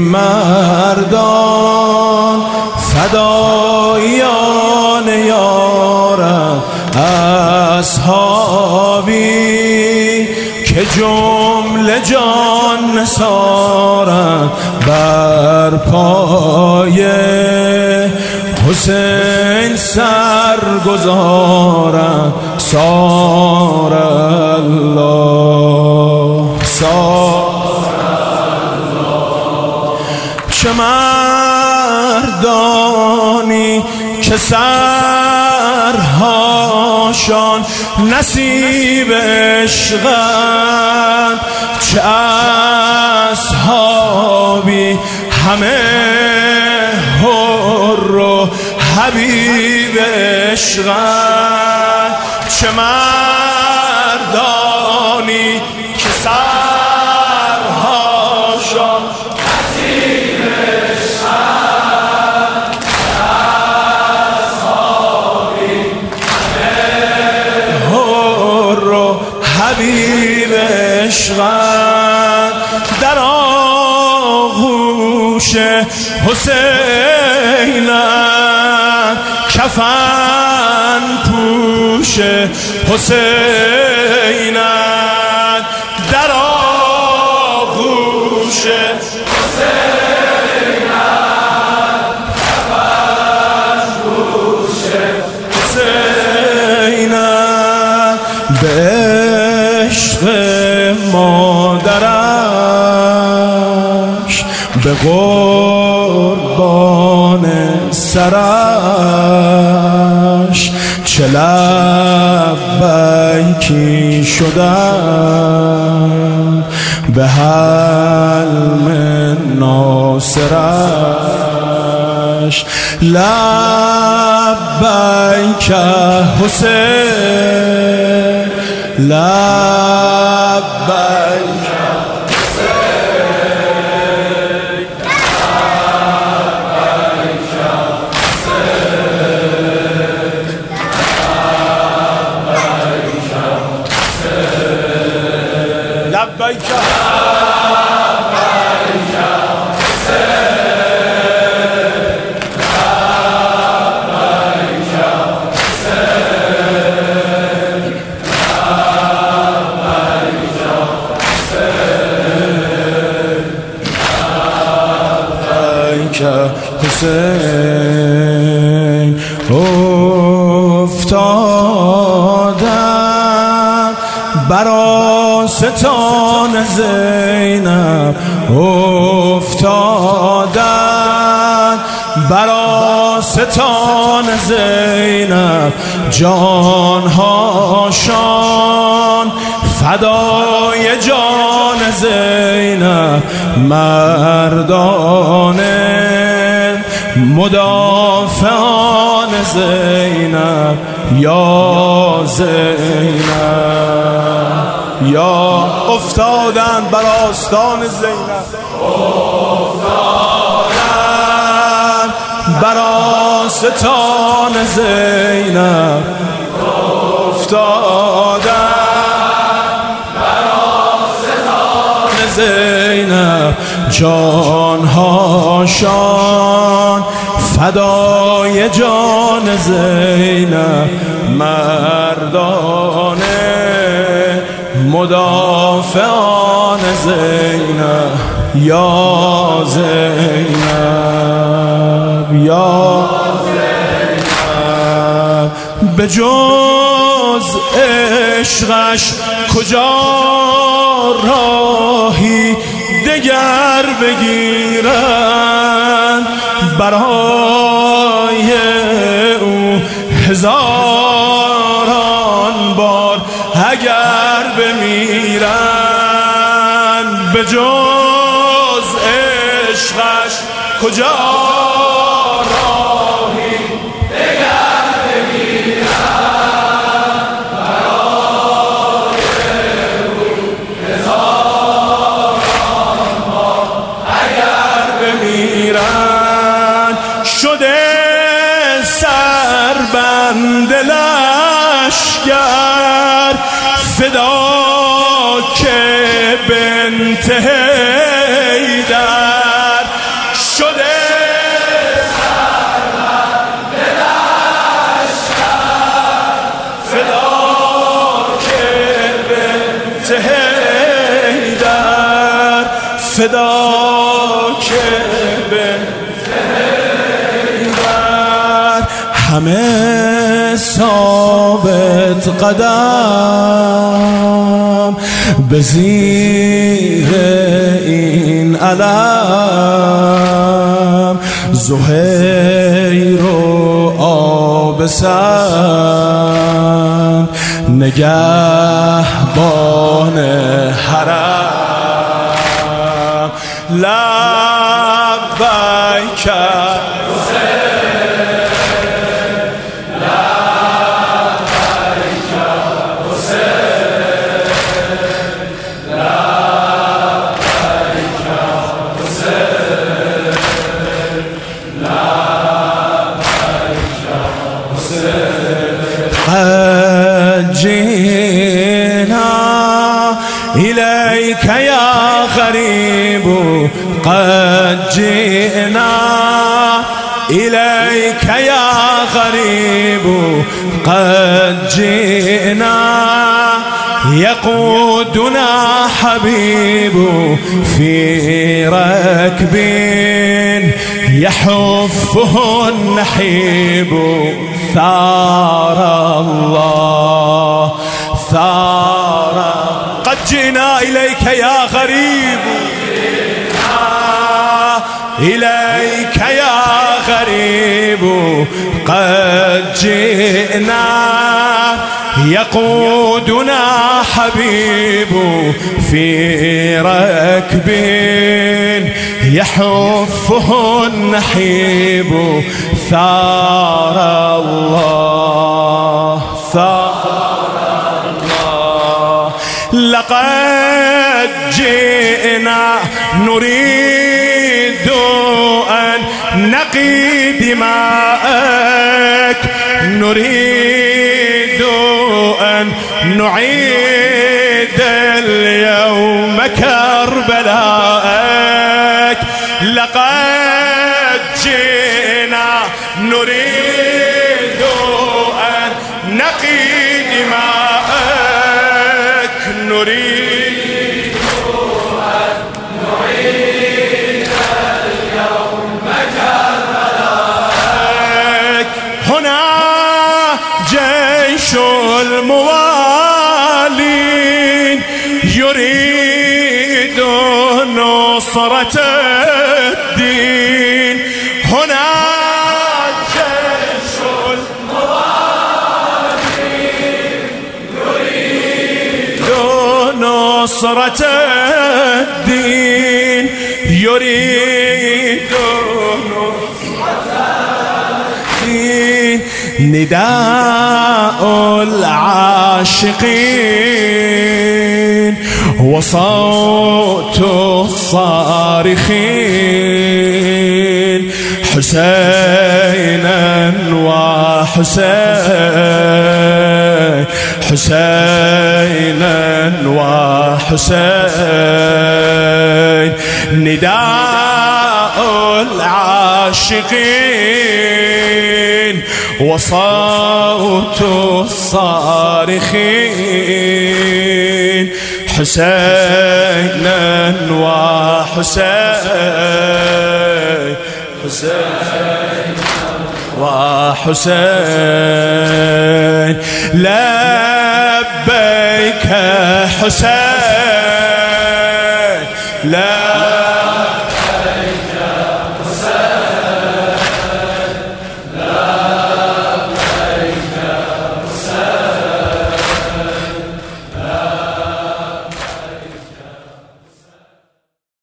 مردان فدایان یارم، اصحابی که جمله جان نثارم، بر پای حسین سر گذارم. سار الله چه مردانی که سرهاشان نصیب عشقند، چه اصحابی همه حر و حبیب عشقند. چه مردانی که سرهاشان نصیب عشقند، اصحابی همه حر و حبیب عشقند. در آغوش حسینم، کفن پوش حسینم، در آغوش حسینم، کفن پوش حسینم. به عشق مادرش، به قربان سرش، چه لبیکی شدم به حلم ناصرش. لبیک حسین، لبیک لبیک حسین. افتادم بر آستان زینب، افتادم بر آستان زینب، جانهاشان فدای جان زینب. مردان مدافعان زینب، یا زینب یا افتادن بر آستان زینب، افتادن بر آستان زینب، افتادن بر آستان زینب، جانهاشان فدای جان زینب. مردان مدافعان زینب، یا زینب یا زینب. به جز عشقش کجا راهی دگر بگیرند، برای او هزاران بار اگر بمیرند. به جز عشقش کجا راهی دگر بگیرند، برای او هزاران بار اگر بمیرند. شده سربند لشکر فدا که بنت حیدر، شده فداک بنت حیدر همه ثابت قدم به زیر این علم زهیر و آبسم نگهبان حرم لبیک قد جئنا إليك يا غريب قد جئنا إليك يا غريب قد جئنا يقودنا حبيب في ركب يحفه النحيب ثار الله ثار قد جئنا إليك يا غريب إليك يا غريب قد جئنا يقودنا حبيب في ركب يحفه النحيب ثار الله ثار الله لقد جئنا نريد أن نقي دماءك نريد أن نعيد اليوم كربلاءك لقد جئنا نريد أن نقي دماءك نريد أن نعيد اليوم كربلاءك هنا جيش الموالين يريد نصرة الدين هنا جيش الموالين يريد نصرة الدين يريد نصرة الدين نداء العاشقين وصوت الصارخين حسينا وحسين حسينا وحسين نداء العاشقين وصوت الصارخين حسينا وحسين حسين وحسين لبيك حسين لبيك